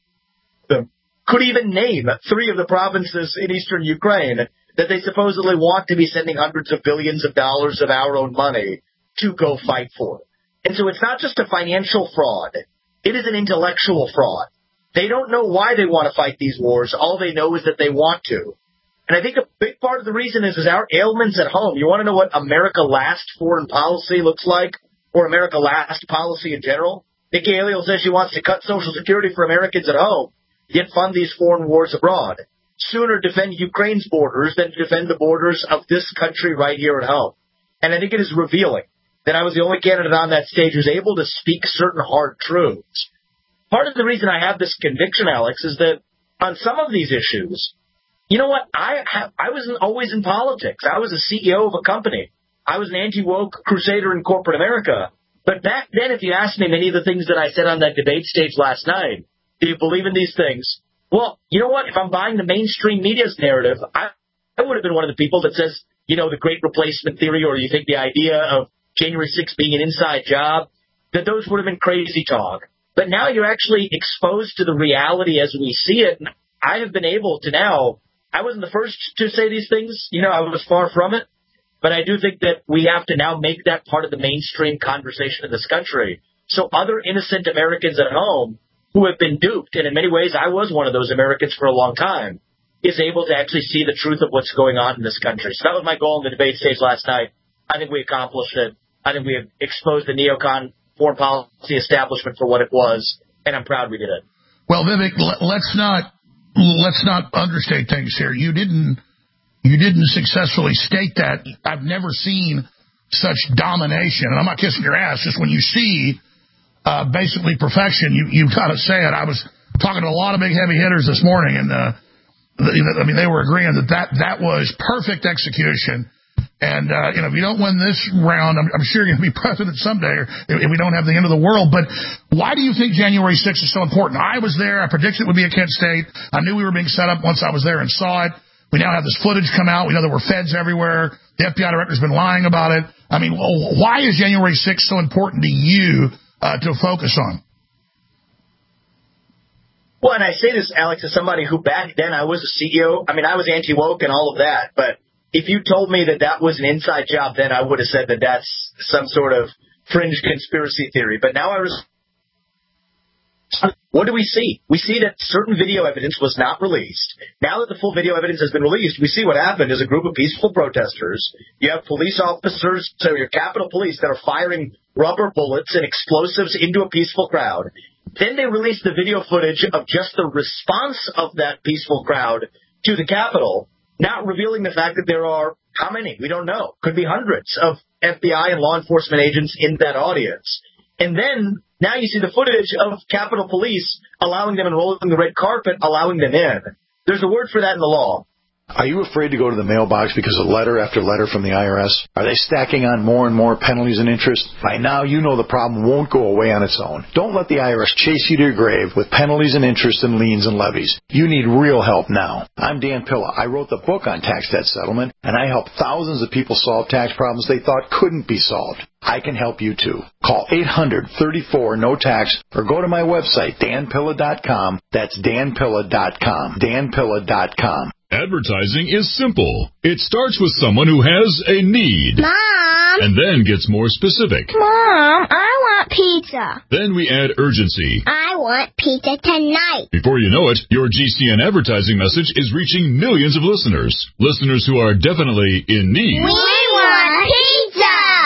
could even name three of the provinces in eastern Ukraine that they supposedly want to be sending hundreds of billions of dollars of our own money to go fight for. And so it's not just a financial fraud. It is an intellectual fraud. They don't know why they want to fight these wars. All they know is that they want to. And I think a big part of the reason is, is our ailments at home. You want to know what America Last foreign policy looks like, or America Last policy in general? Nikki Haley will say she wants to cut Social Security for Americans at home, yet fund these foreign wars abroad. Sooner defend Ukraine's borders than defend the borders of this country right here at home. And I think it is revealing that I was the only candidate on that stage who's able to speak certain hard truths. Part of the reason I have this conviction, Alex, is that on some of these issues, you know what? I have, I wasn't always in politics. I was a C E O of a company. I was an anti-woke crusader in corporate America. But back then, if you asked me many of the things that I said on that debate stage last night, do you believe in these things? Well, you know what? If I'm buying the mainstream media's narrative, I, I would have been one of the people that says, you know, the great replacement theory, or you think the idea of January sixth being an inside job, that those would have been crazy talk. But now you're actually exposed to the reality as we see it. And I have been able to now, I wasn't the first to say these things. You know, I was far from it. But I do think that we have to now make that part of the mainstream conversation in this country. So other innocent Americans at home who have been duped, and in many ways I was one of those Americans for a long time, is able to actually see the truth of what's going on in this country. So that was my goal in the debate stage last night. I think we accomplished it. I think we have exposed the neocon foreign policy establishment for what it was, and I'm proud we did it. Well, Vivek, let's not let's not understate things here. You didn't you didn't successfully state that. I've never seen such domination, and I'm not kissing your ass. Just when you see uh, basically perfection, you you've got to say it. I was talking to a lot of big heavy hitters this morning, and uh, I mean they were agreeing that that, that was perfect execution. And, uh, you know, if you don't win this round, I'm, I'm sure you're going to be president someday, if we don't have the end of the world. But why do you think January sixth is so important? I was there. I predicted it would be at Kent State. I knew we were being set up once I was there and saw it. We now have this footage come out. We know there were feds everywhere. The F B I director's been lying about it. I mean, why is January sixth so important to you uh, to focus on? Well, and I say this, Alex, as somebody who back then I was a C E O. I mean, I was anti-woke and all of that, but if you told me that that was an inside job, then I would have said that that's some sort of fringe conspiracy theory. But now I was. What do we see? We see that certain video evidence was not released. Now that the full video evidence has been released, we see what happened is a group of peaceful protesters. You have police officers, so your Capitol Police, that are firing rubber bullets and explosives into a peaceful crowd. Then they release the video footage of just the response of that peaceful crowd to the Capitol, not revealing the fact that there are, how many? We don't know. Could be hundreds of F B I and law enforcement agents in that audience. And then now you see the footage of Capitol Police allowing them and rolling the red carpet, allowing them in. There's a word for that in the law. Are you afraid to go to the mailbox because of letter after letter from the I R S? Are they stacking on more and more penalties and interest? By now, you know the problem won't go away on its own. Don't let the I R S chase you to your grave with penalties and interest and liens and levies. You need real help now. I'm Dan Pilla. I wrote the book on tax debt settlement, and I help thousands of people solve tax problems they thought couldn't be solved. I can help you too. Call eight hundred, thirty-four, no tax or go to my website, dan pilla dot com. That's dan pilla dot com. dan pilla dot com. Advertising is simple. It starts with someone who has a need. Mom! And then gets more specific. Mom, I want pizza. Then we add urgency. I want pizza tonight. Before you know it, your G C N advertising message is reaching millions of listeners. Listeners who are definitely in need. We want pizza!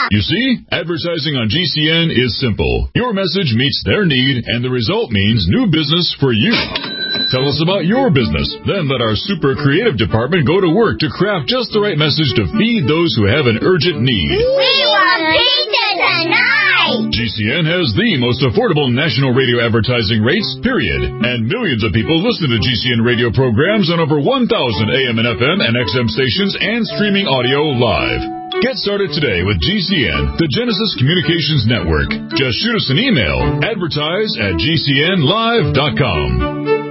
You see, advertising on G C N is simple. Your message meets their need, and the result means new business for you. Tell us about your business. Then let our super creative department go to work to craft just the right message to feed those who have an urgent need. We want pizza tonight! G C N has the most affordable national radio advertising rates, period. And millions of people listen to G C N radio programs on over one thousand A M and F M and X M stations and streaming audio live. Get started today with G C N, the Genesis Communications Network. Just shoot us an email, advertise at G C N live dot com.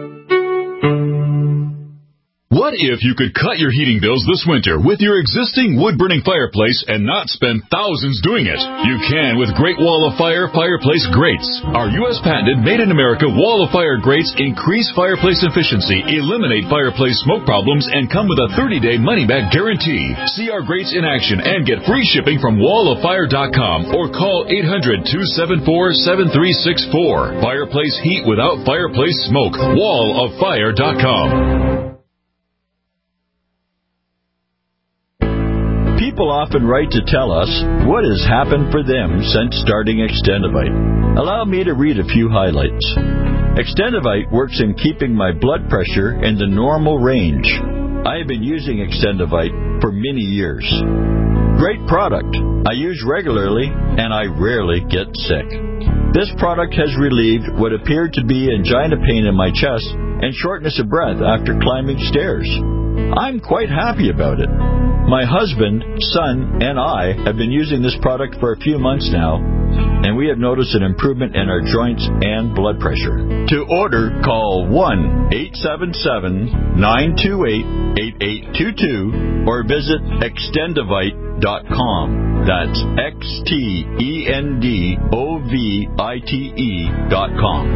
What if you could cut your heating bills this winter with your existing wood-burning fireplace and not spend thousands doing it? You can with Great Wall of Fire fireplace grates. Our U S patented made-in-America Wall of Fire grates increase fireplace efficiency, eliminate fireplace smoke problems, and come with a thirty-day money-back guarantee. See our grates in action and get free shipping from wall of fire dot com or call eight hundred, two seven four, seven three six four. Fireplace heat without fireplace smoke. wall of fire dot com. People often write to tell us what has happened for them since starting Extendivite. Allow me to read a few highlights. Extendivite works in keeping my blood pressure in the normal range. I have been using Extendivite for many years. Great product. I use regularly and I rarely get sick. This product has relieved what appeared to be angina pain in my chest and shortness of breath after climbing stairs. I'm quite happy about it. My husband, son, and I have been using this product for a few months now, and we have noticed an improvement in our joints and blood pressure. To order, call one eight seven seven, nine two eight, eight eight two two or visit extendivite dot com. That's X T E N D O V I T E dot com.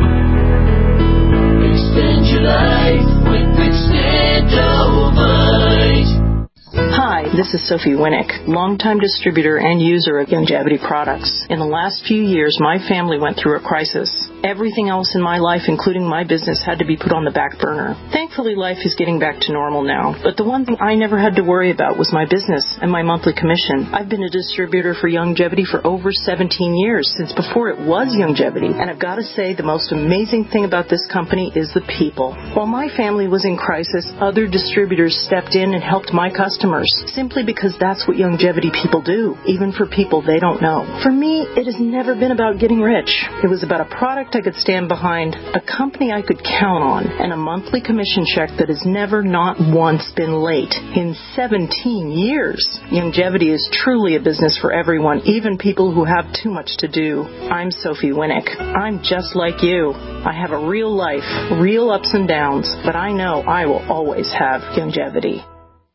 Extend your life with Extendivite. Hi, this is Sophie Winnick, longtime distributor and user of Youngevity products. In the last few years, my family went through a crisis. Everything else in my life, including my business, had to be put on the back burner. Thankfully, life is getting back to normal now, but the one thing I never had to worry about was my business and my monthly commission. I've been a distributor for Youngevity for over seventeen years, since before it was Youngevity, and I've got to say the most amazing thing about this company is the people. While my family was in crisis, other distributors stepped in and helped my customers, simply because that's what Youngevity people do, even for people they don't know. For me, it has never been about getting rich. It was about a product I could stand behind, a company I could count on, and a monthly commission check that has never not once been late. In seventeen years, Youngevity is truly a business for everyone, even people who have too much to do. I'm Sophie Winnick. I'm just like you. I have a real life, real ups and downs, but I know I will always have Youngevity.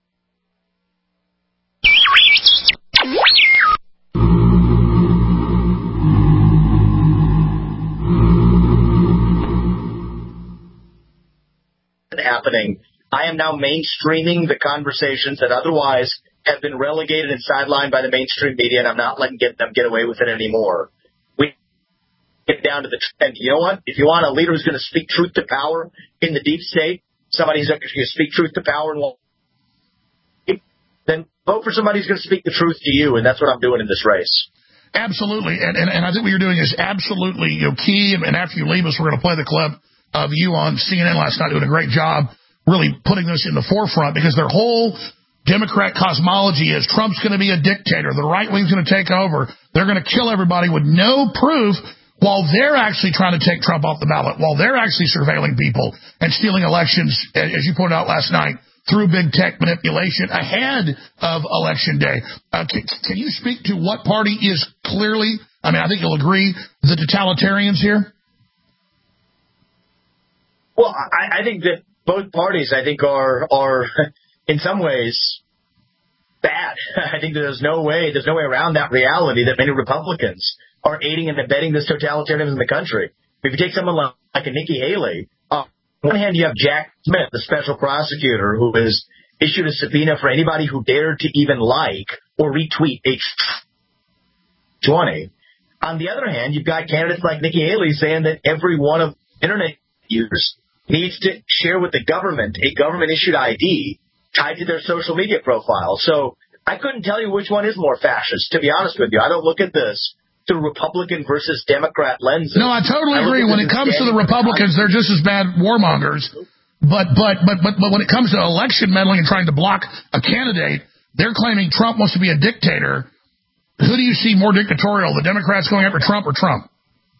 Happening. I am now mainstreaming the conversations that otherwise have been relegated and sidelined by the mainstream media, and I'm not letting get them get away with it anymore. We get down to the and you know what? If you want a leader who's going to speak truth to power in the deep state, somebody who's going to speak truth to power, and then vote for somebody who's going to speak the truth to you, and that's what I'm doing in this race. Absolutely, and and, and I think what you're doing is absolutely you know key. And after you leave us, we're going to play the clip of you on C N N last night doing a great job really putting this in the forefront, because their whole Democrat cosmology is Trump's going to be a dictator, the right wing's going to take over, they're going to kill everybody with no proof, while they're actually trying to take Trump off the ballot, while they're actually surveilling people and stealing elections, as you pointed out last night, through big tech manipulation ahead of Election Day. Uh, can, can you speak to what party is clearly, I mean, I think you'll agree, the totalitarians here? Well, I, I think that both parties, I think, are are in some ways bad. I think that there's no way, there's no way around that reality that many Republicans are aiding and abetting this totalitarianism in the country. If you take someone like, like a Nikki Haley, uh, on one hand you have Jack Smith, the special prosecutor, who has issued a subpoena for anybody who dared to even like or retweet H twenty. On the other hand, you've got candidates like Nikki Haley saying that every one of Internet users needs to share with the government a government-issued I D tied to their social media profile. So I couldn't tell you which one is more fascist, to be honest with you. I don't look at this through Republican versus Democrat lenses. No, I totally agree. When it comes to the Republicans, they're just as bad warmongers. But, but, but, but, but when it comes to election meddling and trying to block a candidate, they're claiming Trump wants to be a dictator. Who do you see more dictatorial, the Democrats going after Trump or Trump?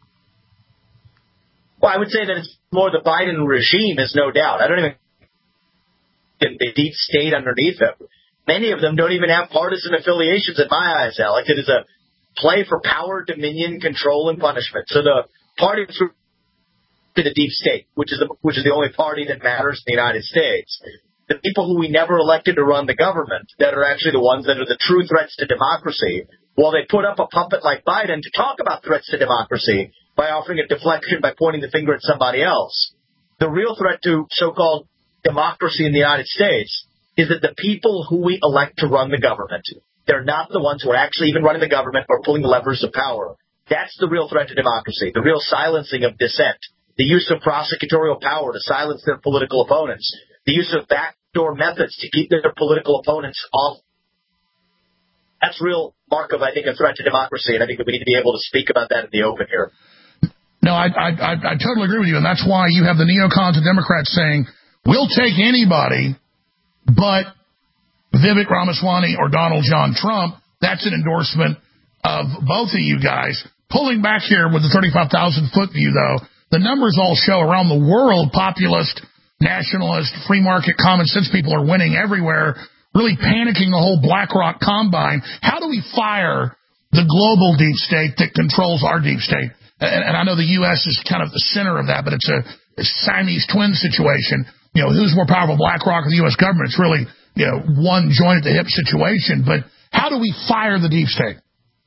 Well, I would say that it's more the Biden regime, is no doubt. I don't even think the deep state underneath them. Many of them don't even have partisan affiliations in my eyes, Alex. It is a play for power, dominion, control, and punishment. So the party to the deep state, which is the, which is the only party that matters in the United States. The people who we never elected to run the government, that are actually the ones that are the true threats to democracy, while they put up a puppet like Biden to talk about threats to democracy by offering a deflection, by pointing the finger at somebody else. The real threat to so-called democracy in the United States is that the people who we elect to run the government, they're not the ones who are actually even running the government or pulling the levers of power. That's the real threat to democracy, the real silencing of dissent, the use of prosecutorial power to silence their political opponents, the use of backdoor methods to keep their political opponents off. That's real mark of, I think, a threat to democracy, and I think that we need to be able to speak about that in the open here. No, I, I, I, I totally agree with you, and that's why you have the neocons and Democrats saying, we'll take anybody but Vivek Ramaswamy or Donald John Trump. That's an endorsement of both of you guys. Pulling back here with the thirty-five thousand foot view, though, the numbers all show around the world, populist, nationalist, free market, common sense people are winning everywhere, really panicking the whole BlackRock combine. How do we fire the global deep state that controls our deep state? And, and I know the U S is kind of the center of that, but it's a, a Siamese twin situation. You know, who's more powerful, BlackRock or the U S government? It's really, you know, one joint at the hip situation. But how do we fire the deep state?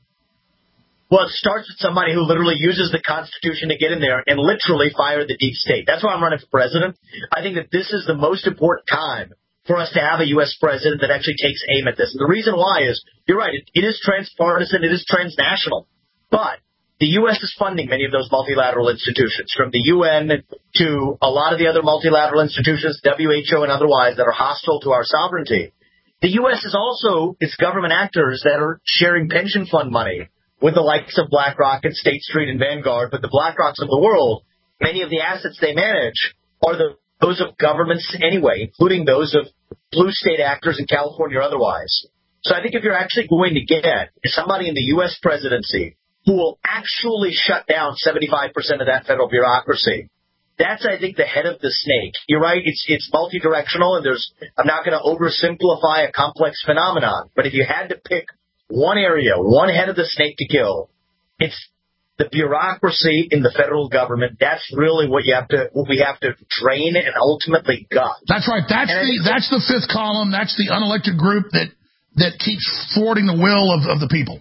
Well, it starts with somebody who literally uses the Constitution to get in there and literally fire the deep state. That's why I'm running for president. I think that this is the most important time for us to have a U S president that actually takes aim at this. And the reason why is, you're right, it, it is transpartisan, it is transnational. But the U S is funding many of those multilateral institutions, from the U N to a lot of the other multilateral institutions, W H O and otherwise, that are hostile to our sovereignty. The U S is also, it's government actors that are sharing pension fund money with the likes of BlackRock and State Street and Vanguard, but the BlackRocks of the world, many of the assets they manage are the, those of governments anyway, including those of blue state actors in California or otherwise. So I think if you're actually going to get somebody in the U S presidency who will actually shut down seventy-five percent of that federal bureaucracy, that's, I think, the head of the snake. You're right, it's it's multidirectional, and there's I'm not going to oversimplify a complex phenomenon, but if you had to pick one area, one head of the snake to kill, it's the bureaucracy in the federal government. That's really what you have to, what we have to drain and ultimately gut. That's right. That's and the that's the fifth column. That's the unelected group that that keeps thwarting the will of, of the people.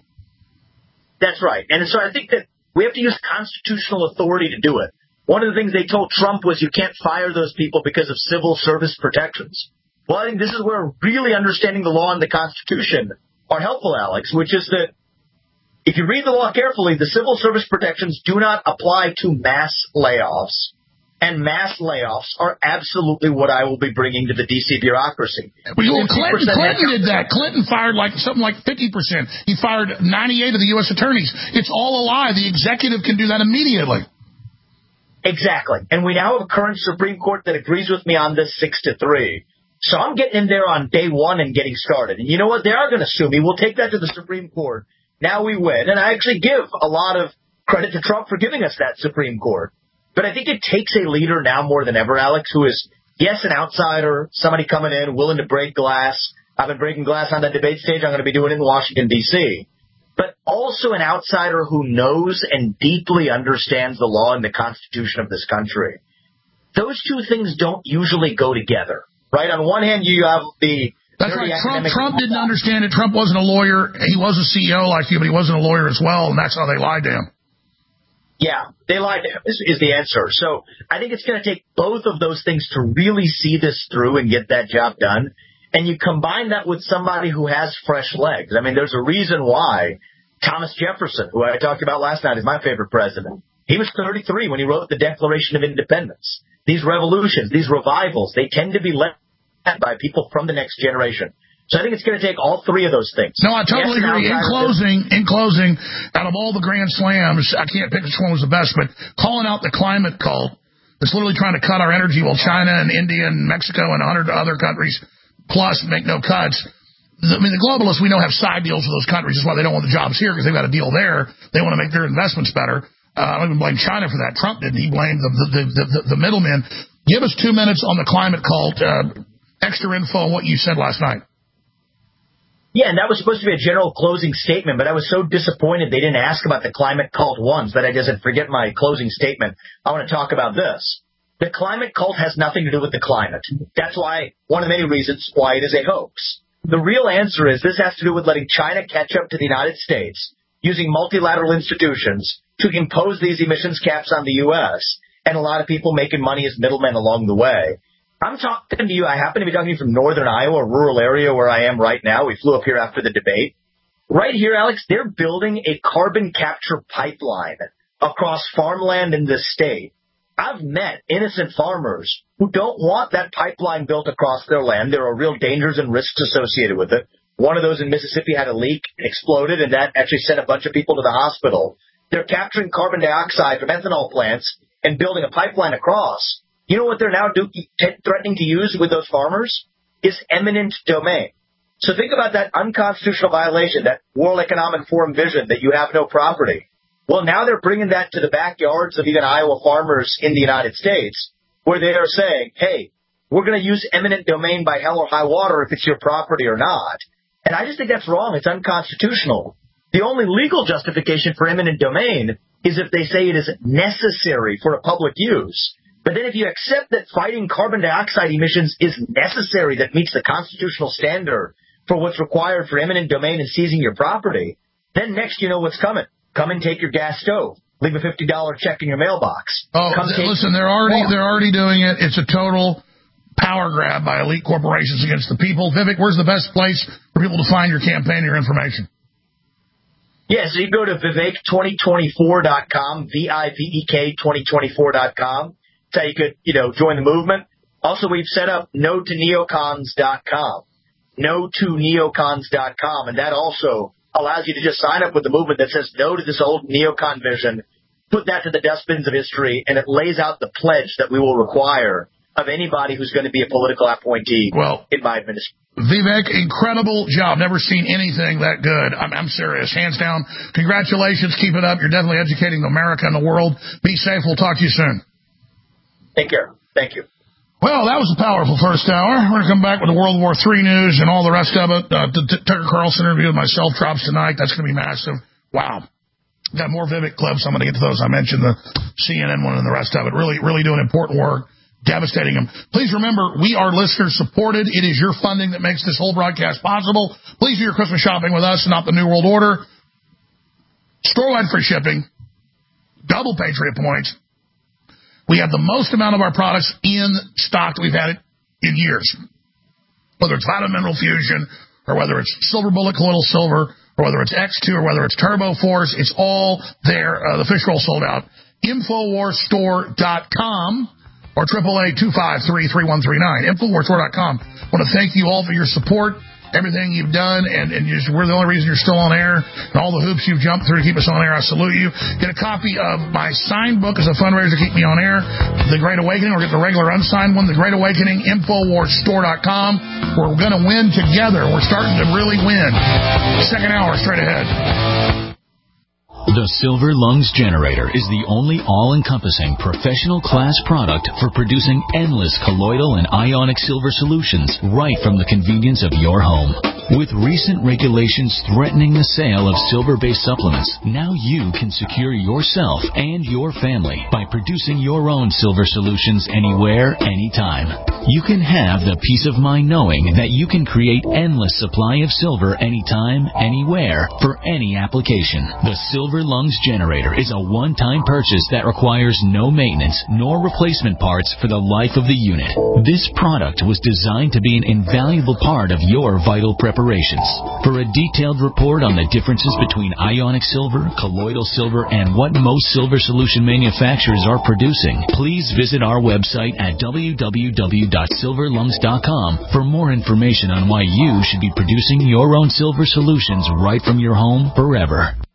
That's right. And so I think that we have to use constitutional authority to do it. One of the things they told Trump was you can't fire those people because of civil service protections. Well, I think this is where really understanding the law and the Constitution are helpful, Alex, which is that if you read the law carefully, the civil service protections do not apply to mass layoffs. And mass layoffs are absolutely what I will be bringing to the D C bureaucracy. Well, Clinton, Clinton did that. Clinton fired like something like fifty percent. He fired ninety-eight of the U S attorneys. It's all a lie. The executive can do that immediately. Exactly. And we now have a current Supreme Court that agrees with me on this six to three. So I'm getting in there on day one and getting started. And you know what? They are going to sue me. We'll take that to the Supreme Court. Now we win. And I actually give a lot of credit to Trump for giving us that Supreme Court. But I think it takes a leader now more than ever, Alex, who is, yes, an outsider, somebody coming in, willing to break glass. I've been breaking glass on that debate stage. I'm going to be doing it in Washington, D C But also an outsider who knows and deeply understands the law and the Constitution of this country. Those two things don't usually go together. Right? On one hand, you have the... That's right. Trump, Trump didn't understand it. Trump wasn't a lawyer. He was a C E O like you, but he wasn't a lawyer as well, and that's how they lied to him. Yeah, they lied to him is, is the answer. So I think it's going to take both of those things to really see this through and get that job done. And you combine that with somebody who has fresh legs. I mean, there's a reason why Thomas Jefferson, who I talked about last night, is my favorite president. He was thirty-three when he wrote the Declaration of Independence. These revolutions, these revivals, they tend to be led by people from the next generation. So I think it's going to take all three of those things. No, I totally yes, agree. In closing, in closing, out of all the Grand Slams, I can't pick which one was the best, but calling out the climate cult that's literally trying to cut our energy while China and India and Mexico and a hundred other countries plus make no cuts. I mean, the globalists, we know, have side deals with those countries. That's why they don't want the jobs here, because they've got a deal there. They want to make their investments better. Uh, I don't even blame China for that. Trump didn't. He blamed the, the, the, the, the middlemen. Give us two minutes on the climate cult. Uh, extra info on what you said last night. Yeah, and that was supposed to be a general closing statement, but I was so disappointed they didn't ask about the climate cult ones that I just said, forget my closing statement. I want to talk about this. The climate cult has nothing to do with the climate. That's why, one of the many reasons why it is a hoax. The real answer is this has to do with letting China catch up to the United States, using multilateral institutions to impose these emissions caps on the U S, and a lot of people making money as middlemen along the way. I'm talking to you. I happen to be talking to you from northern Iowa, a rural area where I am right now. We flew up here after the debate. Right here, Alex, they're building a carbon capture pipeline across farmland in this state. I've met innocent farmers who don't want that pipeline built across their land. There are real dangers and risks associated with it. One of those in Mississippi had a leak, exploded, and that actually sent a bunch of people to the hospital. They're capturing carbon dioxide from ethanol plants and building a pipeline across. You know what they're now do, threatening to use with those farmers? Is eminent domain. So think about that unconstitutional violation, that World Economic Forum vision that you have no property. Well, now they're bringing that to the backyards of even Iowa farmers in the United States, where they are saying, hey, we're going to use eminent domain by hell or high water if it's your property or not. And I just think that's wrong. It's unconstitutional. The only legal justification for eminent domain is if they say it is necessary for a public use. But then if you accept that fighting carbon dioxide emissions is necessary, that meets the constitutional standard for what's required for eminent domain and seizing your property, then next you know what's coming. Come and take your gas stove. Leave a fifty dollars check in your mailbox. Oh, Come listen, they're already they're already doing it. It's a total power grab by elite corporations against the people. Vivek, where's the best place for people to find your campaign, your information? Yeah, so you go to Vivek twenty twenty-four dot com, V I V E K twenty twenty-four dot com. That's how you could, you know, join the movement. Also, we've set up no to neocons dot com, no to neocons dot com, and that also allows you to just sign up with the movement that says no to this old neocon vision, put that to the dustbins of history, and it lays out the pledge that we will require of anybody who's going to be a political appointee well, in my administration. Vivek, incredible job. Never seen anything that good. I'm, I'm serious. Hands down. Congratulations. Keep it up. You're definitely educating America and the world. Be safe. We'll talk to you soon. Take care. Thank you. Well, that was a powerful first hour. We're going to come back with the World War Three news and all the rest of it. Uh, the Tucker Carlson interview with myself drops tonight. That's going to be massive. Wow. Got more Vivek clips. I'm going to get to those. I mentioned the C N N one and the rest of it. Really, really doing important work. Devastating them. Please remember, we are listener supported. It is your funding that makes this whole broadcast possible. Please do your Christmas shopping with us and not the New World Order. Store-wide free shipping. Double Patriot points. We have the most amount of our products in stock that we've had it in years. Whether it's Vitamin Mineral Fusion, or whether it's Silver Bullet Colloidal Silver, or whether it's X two, or whether it's Turbo Force, it's all there. Uh, the fish roll sold out. Infowars Store dot com or triple A two five three, three one three nine. Infowars Store dot com. I want to thank you all for your support. Everything you've done, and, and just, we're the only reason you're still on air, and all the hoops you've jumped through to keep us on air. I salute you. Get a copy of my signed book as a fundraiser to keep me on air, The Great Awakening, or get the regular unsigned one, The Great Awakening, Infowars Store dot com. We're going to win together. We're starting to really win. Second hour straight ahead. The Silver Lungs Generator is the only all-encompassing professional class product for producing endless colloidal and ionic silver solutions right from the convenience of your home. With recent regulations threatening the sale of silver-based supplements, now you can secure yourself and your family by producing your own silver solutions anywhere, anytime. You can have the peace of mind knowing that you can create endless supply of silver anytime, anywhere, for any application. The Silver Lungs Generator is a one-time purchase that requires no maintenance nor replacement parts for the life of the unit. This product was designed to be an invaluable part of your vital preparation operations. For a detailed report on the differences between ionic silver, colloidal silver, and what most silver solution manufacturers are producing, please visit our website at w w w dot silver lungs dot com for more information on why you should be producing your own silver solutions right from your home forever.